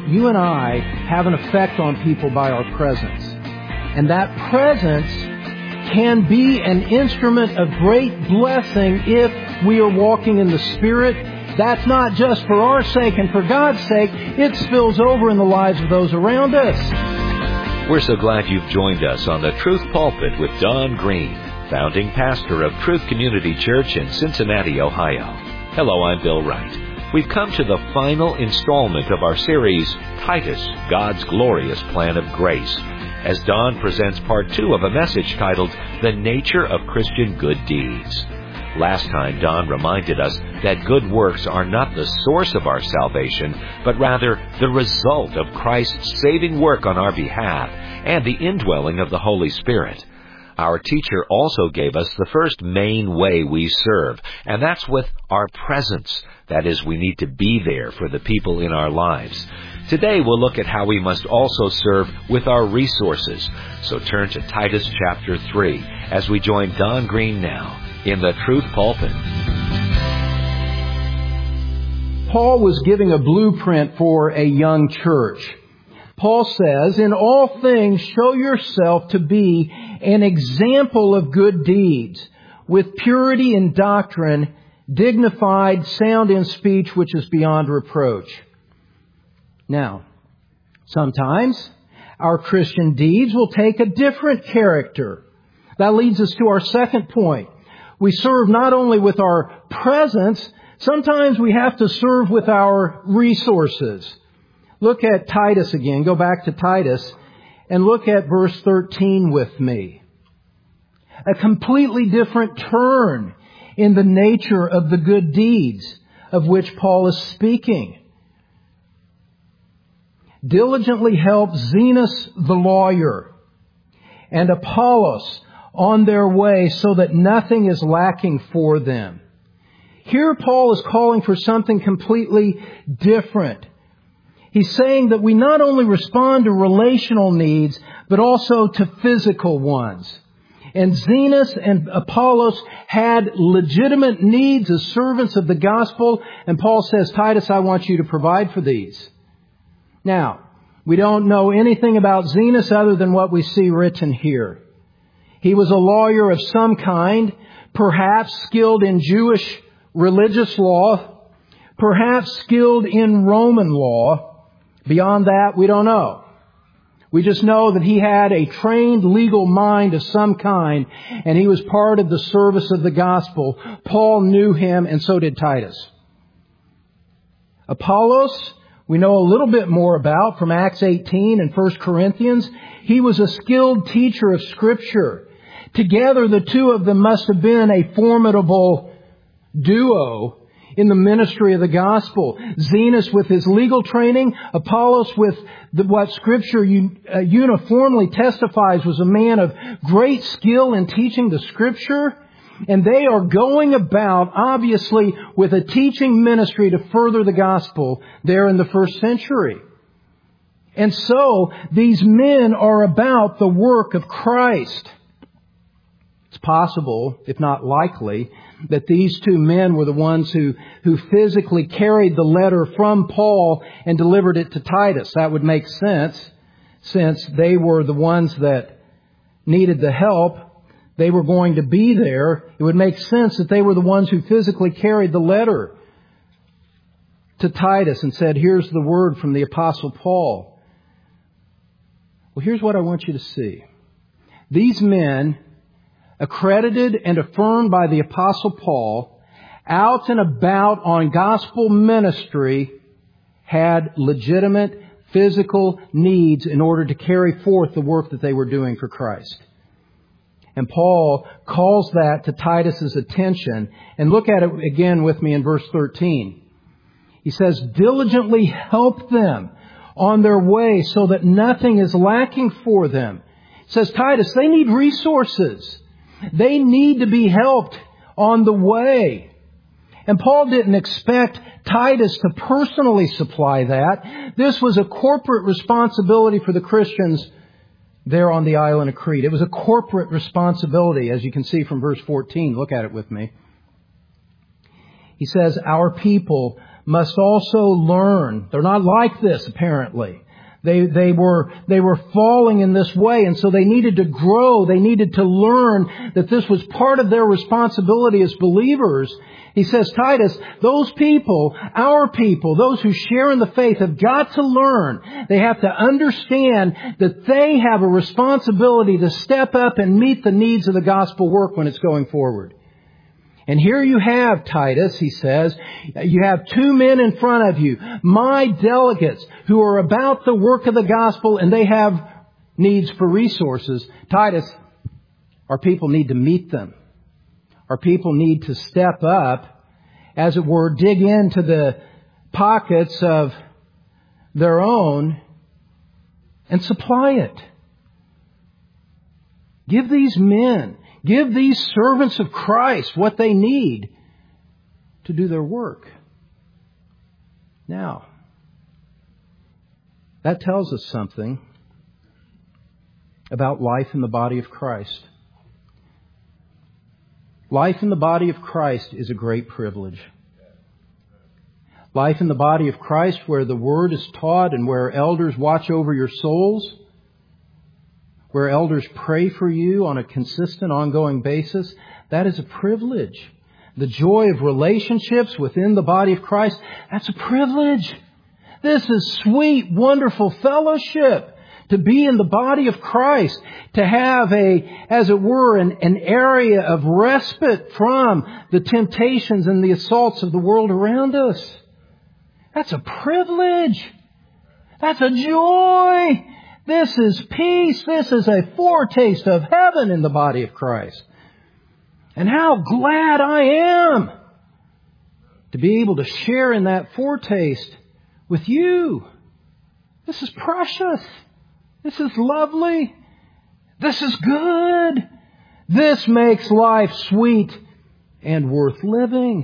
you and I have an effect on people by our presence. And that presence can be an instrument of great blessing if we are walking in the Spirit. That's not just for our sake and for God's sake. It spills over in the lives of those around us. We're so glad you've joined us on the Truth Pulpit with Don Green, founding pastor of Truth Community Church in Cincinnati, Ohio. Hello, I'm Bill Wright. We've come to the final installment of our series, Titus, God's Glorious Plan of Grace, as Don presents part 2 of a message titled, The Nature of Christian Good Deeds. Last time, Don reminded us that good works are not the source of our salvation, but rather the result of Christ's saving work on our behalf and the indwelling of the Holy Spirit. Our teacher also gave us the first main way we serve, and that's with our presence. That is, we need to be there for the people in our lives. Today we'll look at how we must also serve with our resources. So turn to Titus chapter 3 as we join Don Green now in the Truth Pulpit. Paul was giving a blueprint for a young church. Paul says, "In all things show yourself to be an example of good deeds, with purity in doctrine, dignified, sound in speech, which is beyond reproach." Now, sometimes our Christian deeds will take a different character. That leads us to our second point. We serve not only with our presence, sometimes we have to serve with our resources. Look at Titus again. Go back to Titus and look at verse 13 with me. A completely different turn in the nature of the good deeds of which Paul is speaking. Diligently help Zenas the lawyer and Apollos on their way so that nothing is lacking for them. Here Paul is calling for something completely different. He's saying that we not only respond to relational needs, but also to physical ones. And Zenas and Apollos had legitimate needs as servants of the gospel. And Paul says, Titus, I want you to provide for these. Now, we don't know anything about Zenas other than what we see written here. He was a lawyer of some kind, perhaps skilled in Jewish religious law, perhaps skilled in Roman law. Beyond that, we don't know. We just know that he had a trained legal mind of some kind, and he was part of the service of the gospel. Paul knew him, and so did Titus. Apollos, we know a little bit more about from Acts 18 and 1 Corinthians. He was a skilled teacher of Scripture. Together, the two of them must have been a formidable duo in the ministry of the gospel. Zenas with his legal training, Apollos with what Scripture uniformly testifies was a man of great skill in teaching the Scripture. And they are going about, obviously, with a teaching ministry to further the gospel there in the first century. And so, these men are about the work of Christ. It's possible, if not likely, that these two men were the ones who physically carried the letter from Paul and delivered it to Titus. That would make sense, since they were the ones that needed the help. They were going to be there. It would make sense that they were the ones who physically carried the letter to Titus and said, here's the word from the Apostle Paul. Well, here's what I want you to see. These men, accredited and affirmed by the Apostle Paul, out and about on gospel ministry, had legitimate physical needs in order to carry forth the work that they were doing for Christ. And Paul calls that to Titus's attention. And look at it again with me in verse 13. He says, diligently help them on their way so that nothing is lacking for them. It says, Titus, they need resources. They need to be helped on the way. And Paul didn't expect Titus to personally supply that. This was a corporate responsibility for the Christians there on the island of Crete. It was a corporate responsibility, as you can see from verse 14. Look at it with me. He says, our people must also learn. They're not like this, apparently. They were falling in this way, and so they needed to grow. They needed to learn that this was part of their responsibility as believers. He says, Titus, those people, our people, those who share in the faith have got to learn. They have to understand that they have a responsibility to step up and meet the needs of the gospel work when it's going forward. And here you have, Titus, he says, you have two men in front of you, my delegates, who are about the work of the gospel, and they have needs for resources. Titus, our people need to meet them. Our people need to step up, as it were, dig into the pockets of their own and supply it. Give these men, give these servants of Christ what they need to do their work. Now, that tells us something about life in the body of Christ. Life in the body of Christ is a great privilege. Life in the body of Christ where the Word is taught and where elders watch over your souls, where elders pray for you on a consistent, ongoing basis, that is a privilege. The joy of relationships within the body of Christ, that's a privilege. This is sweet, wonderful fellowship. To be in the body of Christ, to have as it were, an area of respite from the temptations and the assaults of the world around us. That's a privilege. That's a joy. This is peace. This is a foretaste of heaven in the body of Christ. And how glad I am to be able to share in that foretaste with you. This is precious. This is lovely. This is good. This makes life sweet and worth living.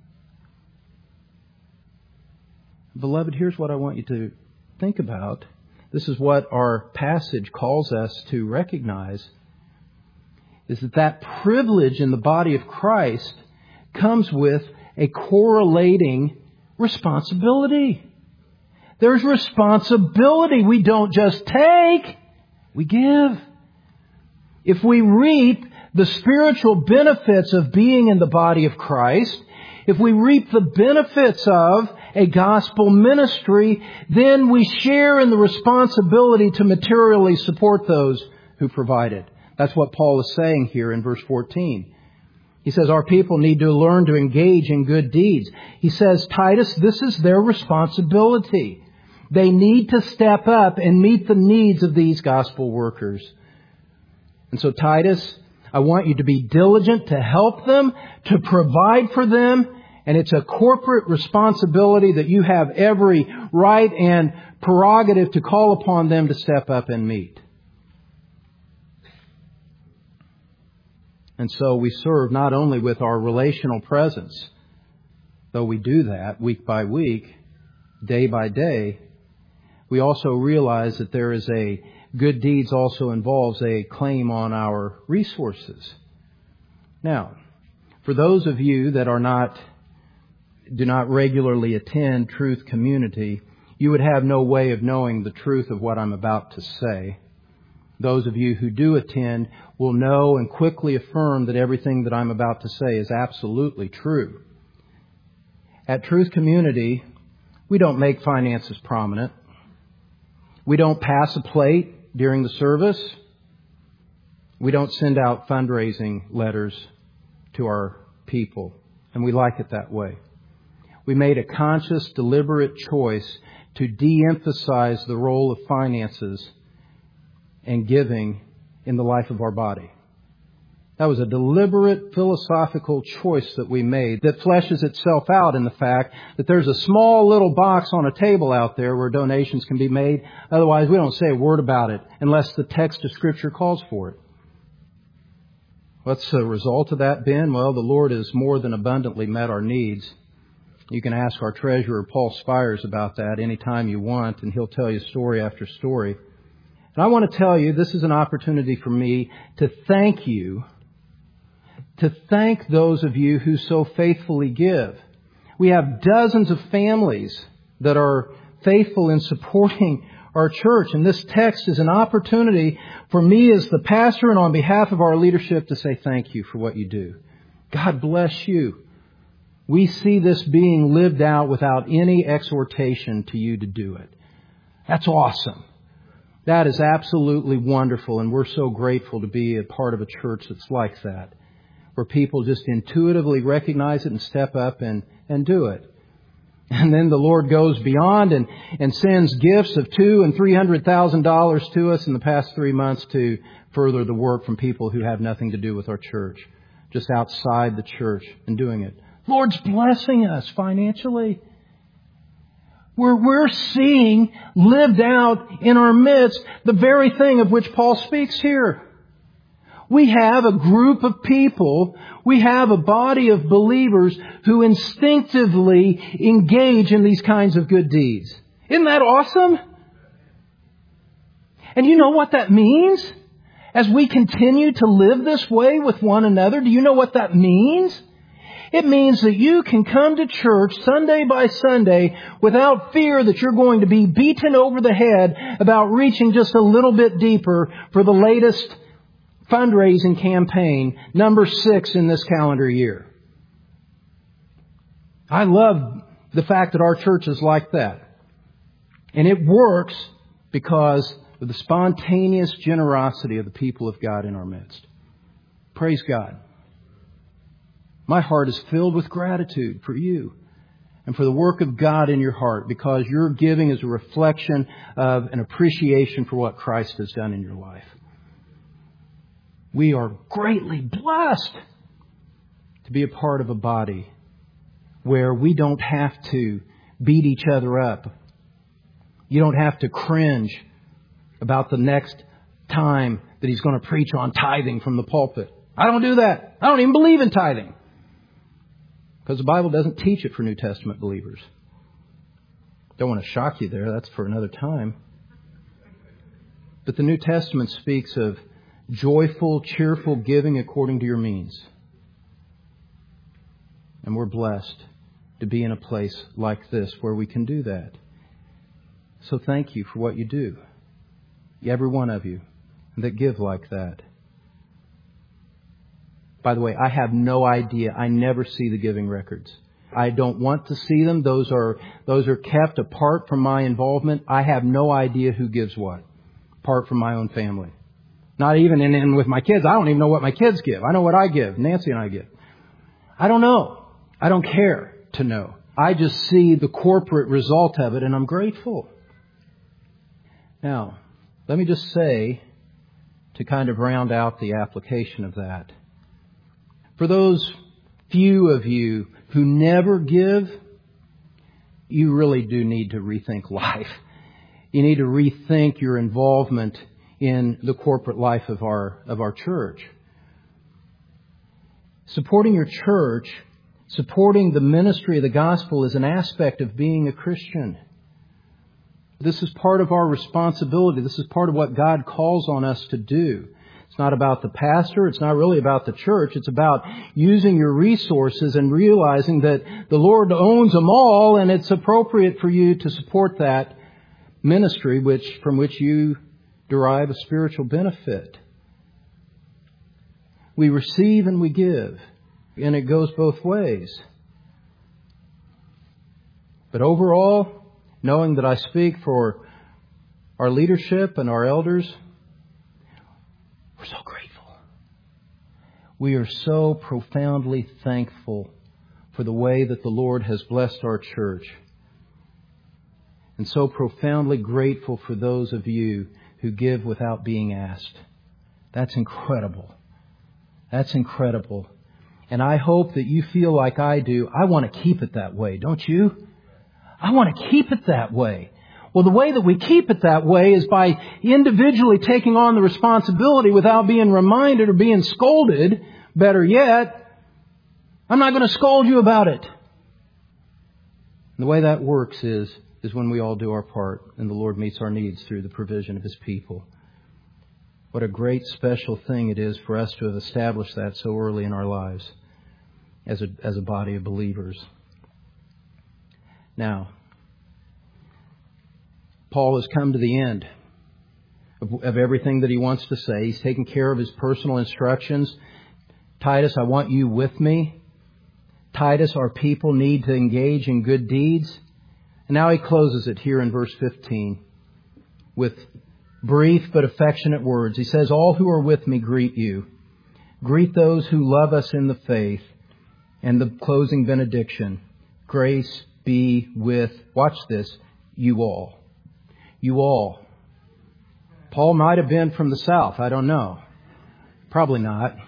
Beloved, here's what I want you to think about. This is what our passage calls us to recognize, is that privilege in the body of Christ comes with a correlating responsibility. There's responsibility. We don't just take, we give. If we reap the spiritual benefits of being in the body of Christ, if we reap the benefits of a gospel ministry, then we share in the responsibility to materially support those who provide it. That's what Paul is saying here in verse 14. He says our people need to learn to engage in good deeds. He says, Titus, this is their responsibility. They need to step up and meet the needs of these gospel workers. And so, Titus, I want you to be diligent to help them, to provide for them. And it's a corporate responsibility that you have every right and prerogative to call upon them to step up and meet. And so we serve not only with our relational presence, though we do that week by week, day by day, we also realize that there is a good deeds also involves a claim on our resources. Now, for those of you that do not regularly attend Truth Community, you would have no way of knowing the truth of what I'm about to say. Those of you who do attend will know and quickly affirm that everything that I'm about to say is absolutely true. At Truth Community, we don't make finances prominent. We don't pass a plate during the service. We don't send out fundraising letters to our people, and we like it that way. We made a conscious, deliberate choice to de-emphasize the role of finances and giving in the life of our body. That was a deliberate philosophical choice that we made that fleshes itself out in the fact that there's a small little box on a table out there where donations can be made. Otherwise, we don't say a word about it unless the text of Scripture calls for it. What's the result of that been? Well, the Lord has more than abundantly met our needs. You can ask our treasurer, Paul Spires, about that anytime you want, and he'll tell you story after story. And I want to tell you, this is an opportunity for me to thank you, to thank those of you who so faithfully give. We have dozens of families that are faithful in supporting our church. And this text is an opportunity for me as the pastor and on behalf of our leadership to say thank you for what you do. God bless you. We see this being lived out without any exhortation to you to do it. That's awesome. That is absolutely wonderful, and we're so grateful to be a part of a church that's like that, where people just intuitively recognize it and step up and do it. And then the Lord goes beyond and sends gifts of $200,000 and $300,000 to us in the past 3 months to further the work from people who have nothing to do with our church, just outside the church and doing it. Lord's blessing us financially. We're seeing lived out in our midst the very thing of which Paul speaks here. We have a group of people, we have a body of believers who instinctively engage in these kinds of good deeds. Isn't that awesome? And you know what that means? As we continue to live this way with one another, do you know what that means? It means that you can come to church Sunday by Sunday without fear that you're going to be beaten over the head about reaching just a little bit deeper for the latest fundraising campaign, number 6 in this calendar year. I love the fact that our church is like that. And it works because of the spontaneous generosity of the people of God in our midst. Praise God. My heart is filled with gratitude for you and for the work of God in your heart, because your giving is a reflection of an appreciation for what Christ has done in your life. We are greatly blessed to be a part of a body where we don't have to beat each other up. You don't have to cringe about the next time that he's going to preach on tithing from the pulpit. I don't do that. I don't even believe in tithing, because the Bible doesn't teach it for New Testament believers. Don't want to shock you there. That's for another time. But the New Testament speaks of joyful, cheerful giving according to your means. And we're blessed to be in a place like this where we can do that. So thank you for what you do. Every one of you that give like that. By the way, I have no idea. I never see the giving records. I don't want to see them. Those are kept apart from my involvement. I have no idea who gives what, apart from my own family. Not even in with my kids. I don't even know what my kids give. I know what I give. Nancy and I give. I don't know. I don't care to know. I just see the corporate result of it, and I'm grateful. Now, let me just say, to kind of round out the application of that, for those few of you who never give, you really do need to rethink life. You need to rethink your involvement in the corporate life of our church. Supporting your church, supporting the ministry of the gospel is an aspect of being a Christian. This is part of our responsibility. This is part of what God calls on us to do. It's not about the pastor. It's not really about the church. It's about using your resources and realizing that the Lord owns them all, and it's appropriate for you to support that ministry from which you derive a spiritual benefit. We receive and we give, and it goes both ways. But overall, knowing that I speak for our leadership and our elders, we're so grateful. We are so profoundly thankful for the way that the Lord has blessed our church, and so profoundly grateful for those of you who give without being asked. That's incredible. That's incredible. And I hope that you feel like I do. I want to keep it that way, don't you? I want to keep it that way. Well, the way that we keep it that way is by individually taking on the responsibility without being reminded or being scolded. Better yet, I'm not going to scold you about it. And the way that works is when we all do our part and the Lord meets our needs through the provision of His people. What a great special thing it is for us to have established that so early in our lives as a body of believers. Now, Paul has come to the end of everything that he wants to say. He's taken care of his personal instructions. Titus, I want you with me. Titus, our people need to engage in good deeds. And now he closes it here in verse 15 with brief but affectionate words. He says, all who are with me greet you. Greet those who love us in the faith. And the closing benediction. Grace be with, watch this, you all. You all. Paul might have been from the south. I don't know. Probably not.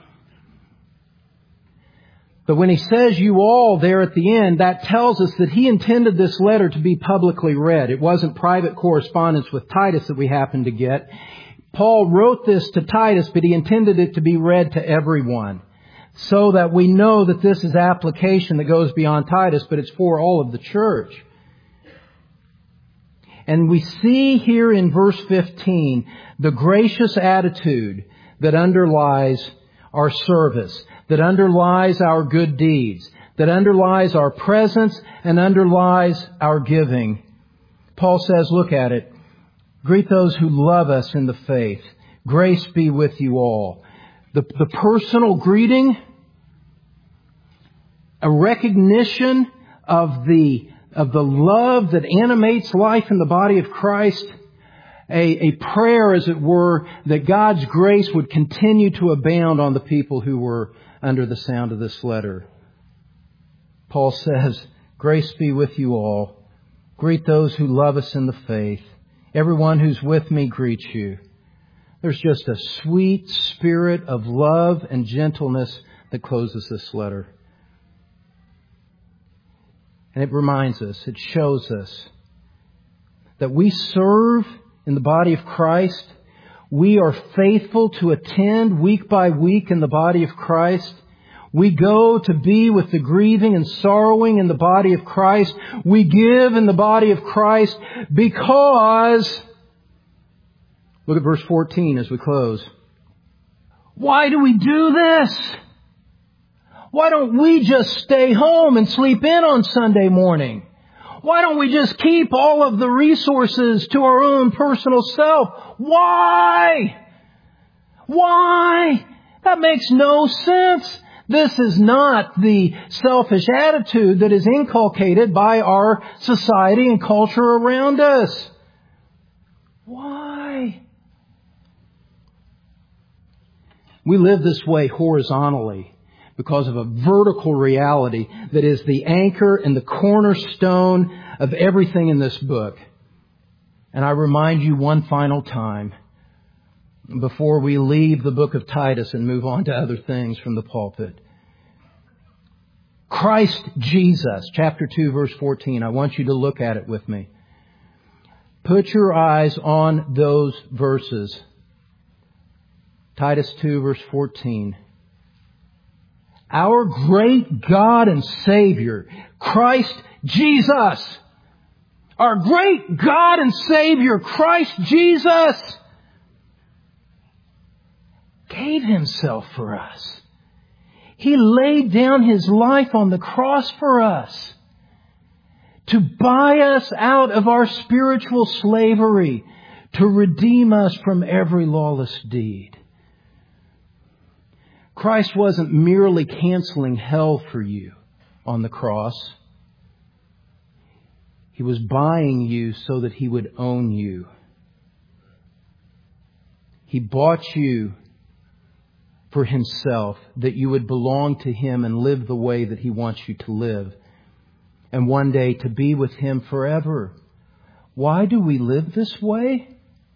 But when he says you all there at the end, that tells us that he intended this letter to be publicly read. It wasn't private correspondence with Titus that we happened to get. Paul wrote this to Titus, but he intended it to be read to everyone, so that we know that this is application that goes beyond Titus, but it's for all of the church. And we see here in verse 15 the gracious attitude that underlies our service, that underlies our good deeds, that underlies our presence and underlies our giving. Paul says, look at it. Greet those who love us in the faith. Grace be with you all. The personal greeting, a recognition of the love that animates life in the body of Christ, a prayer, as it were, that God's grace would continue to abound on the people who were under the sound of this letter. Paul says, grace be with you all. Greet those who love us in the faith. Everyone who's with me greets you. There's just a sweet spirit of love and gentleness that closes this letter. And it reminds us, it shows us that we serve in the body of Christ. We are faithful to attend week by week in the body of Christ. We go to be with the grieving and sorrowing in the body of Christ. We give in the body of Christ because, look at verse 14 as we close. Why do we do this? Why don't we just stay home and sleep in on Sunday morning? Why don't we just keep all of the resources to our own personal self? Why? Why? That makes no sense. This is not the selfish attitude that is inculcated by our society and culture around us. Why? We live this way horizontally because of a vertical reality that is the anchor and the cornerstone of everything in this book. And I remind you one final time, before we leave the book of Titus and move on to other things from the pulpit. Christ Jesus, chapter 2, verse 14. I want you to look at it with me. Put your eyes on those verses. Titus 2, verse 14. Our great God and Savior, Christ Jesus. Our great God and Savior, Christ Jesus, gave Himself for us. He laid down His life on the cross for us to buy us out of our spiritual slavery, to redeem us from every lawless deed. Christ wasn't merely canceling hell for you on the cross. He was buying you so that He would own you. He bought you for Himself, that you would belong to Him and live the way that He wants you to live. And one day to be with Him forever. Why do we live this way?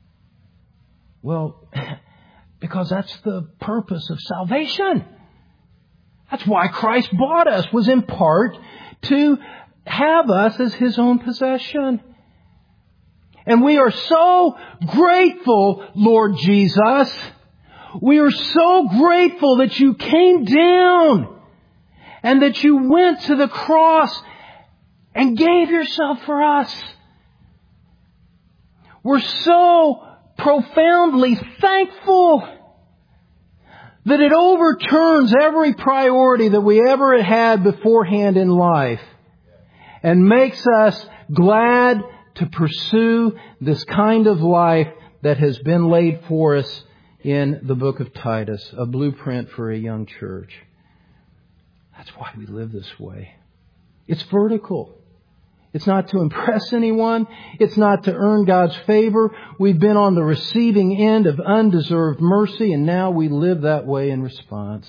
Well, because that's the purpose of salvation. That's why Christ bought us, was in part to have us as His own possession. And we are so grateful, Lord Jesus. We are so grateful that You came down and that You went to the cross and gave Yourself for us. We're so profoundly thankful that it overturns every priority that we ever had beforehand in life. and makes us glad to pursue this kind of life that has been laid for us in the book of Titus, a blueprint for a young church. That's why we live this way. It's vertical. It's not to impress anyone. It's not to earn God's favor. We've been on the receiving end of undeserved mercy, and now we live that way in response.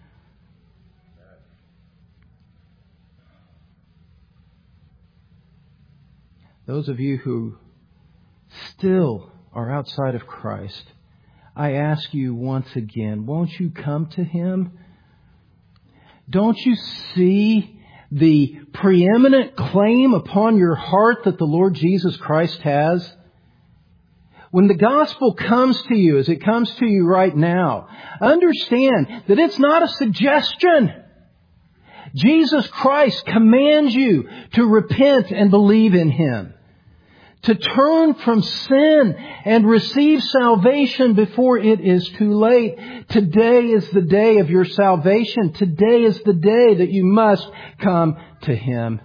Those of you who still are outside of Christ, I ask you once again, won't you come to Him? Don't you see the preeminent claim upon your heart that the Lord Jesus Christ has? When the gospel comes to you, as it comes to you right now, understand that it's not a suggestion. Jesus Christ commands you to repent and believe in Him, to turn from sin and receive salvation before it is too late. Today is the day of your salvation. Today is the day that you must come to Him.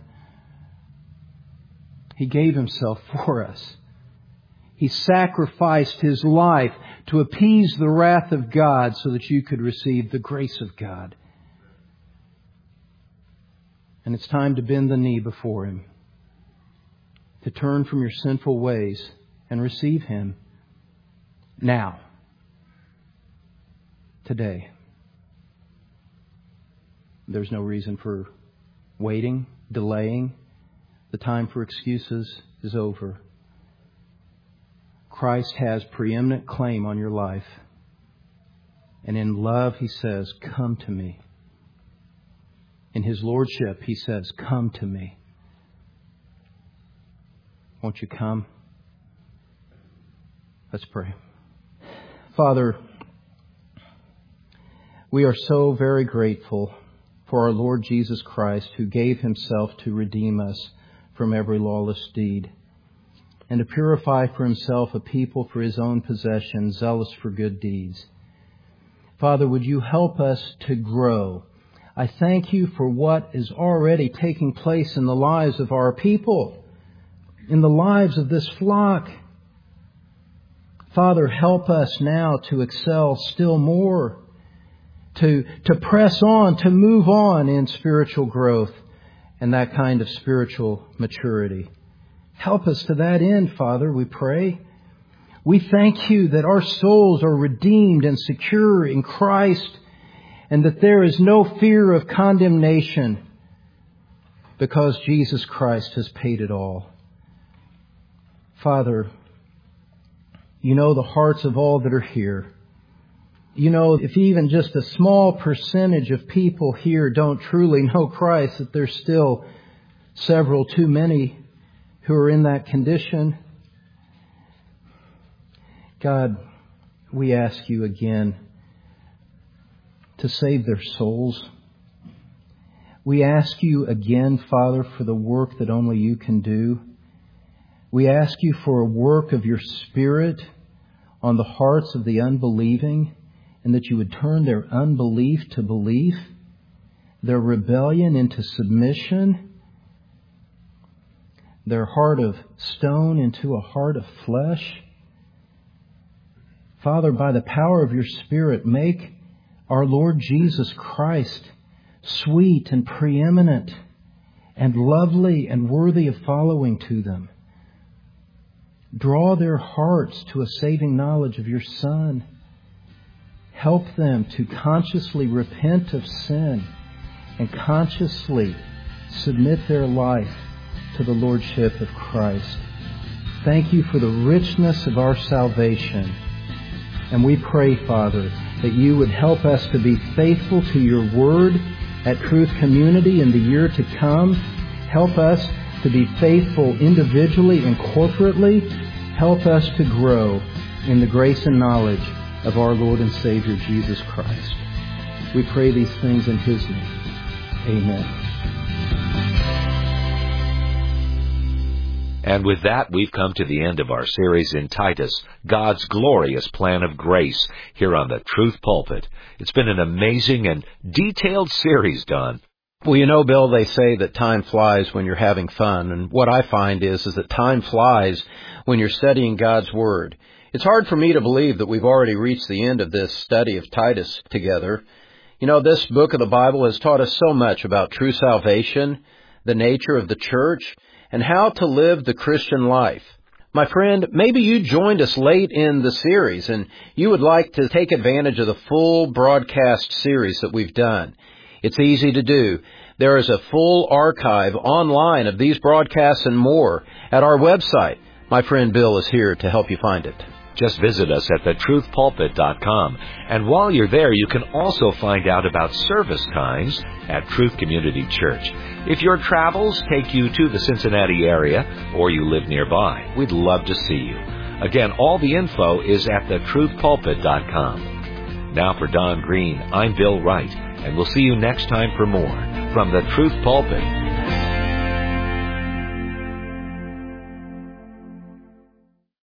He gave Himself for us. He sacrificed His life to appease the wrath of God so that you could receive the grace of God. And it's time to bend the knee before Him, to turn from your sinful ways and receive Him now, today. There's no reason for waiting, delaying. The time for excuses is over. Christ has preeminent claim on your life. And in love, He says, come to me. In His Lordship, He says, come to me. Won't you come? Let's pray. Father, we are so very grateful for our Lord Jesus Christ, who gave Himself to redeem us from every lawless deed and to purify for Himself a people for His own possession, zealous for good deeds. Father, would you help us to grow? I thank you for what is already taking place in the lives of our people, in the lives of this flock. Father, help us now to excel still more, to press on, to move on in spiritual growth and that kind of spiritual maturity. Help us to that end, Father, we pray. We thank you that our souls are redeemed and secure in Christ, and that there is no fear of condemnation because Jesus Christ has paid it all. Father, you know the hearts of all that are here. You know, if even just a small percentage of people here don't truly know Christ, that there's still several too many who are in that condition. God, we ask you again to save their souls. We ask you again, Father, for the work that only you can do. We ask you for a work of your Spirit on the hearts of the unbelieving, and that you would turn their unbelief to belief, their rebellion into submission, their heart of stone into a heart of flesh. Father, by the power of your Spirit, make our Lord Jesus Christ sweet and preeminent and lovely and worthy of following to them. Draw their hearts to a saving knowledge of your Son. Help them to consciously repent of sin and consciously submit their life to the Lordship of Christ. Thank you for the richness of our salvation. And we pray, Father, that you would help us to be faithful to your word at Truth Community in the year to come. Help us to be faithful individually and corporately. Help us to grow in the grace and knowledge of our Lord and Savior, Jesus Christ. We pray these things in His name. Amen. And with that, we've come to the end of our series in Titus, God's glorious plan of grace, here on the Truth Pulpit. It's been an amazing and detailed series, Don. Well, you know, Bill, they say that time flies when you're having fun, and what I find is that time flies when you're studying God's Word. It's hard for me to believe that we've already reached the end of this study of Titus together. You know, this book of the Bible has taught us so much about true salvation, the nature of the church, and how to live the Christian life. My friend, maybe you joined us late in the series, and you would like to take advantage of the full broadcast series that we've done. It's easy to do. There is a full archive online of these broadcasts and more at our website. My friend Bill is here to help you find it. Just visit us at thetruthpulpit.com, and while you're there, you can also find out about service times at Truth Community Church. If your travels take you to the Cincinnati area, or you live nearby, we'd love to see you. Again, all the info is at thetruthpulpit.com. Now for Don Green, I'm Bill Wright, and we'll see you next time for more from the Truth Pulpit.